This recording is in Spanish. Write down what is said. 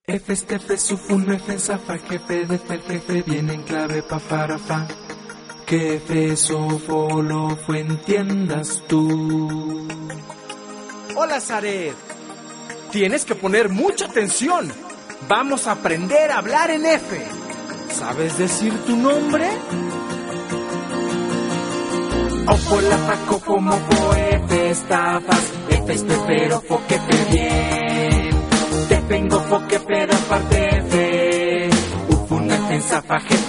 F, F, sufun, F, zafa, jefe, de jefe, viene en clave, pa, para, fa. Que F, sofo, lo fue, entiendas tú. Hola, Zaret. Tienes que poner mucha atención. Vamos a aprender a hablar en F. ¿Sabes decir tu nombre? Ofo, la, fa, cofo, mofo, F, estafas, F, pero, fo, que te bien. Te vengo, fo, que pero, aparte, F. Ufuna, zafa,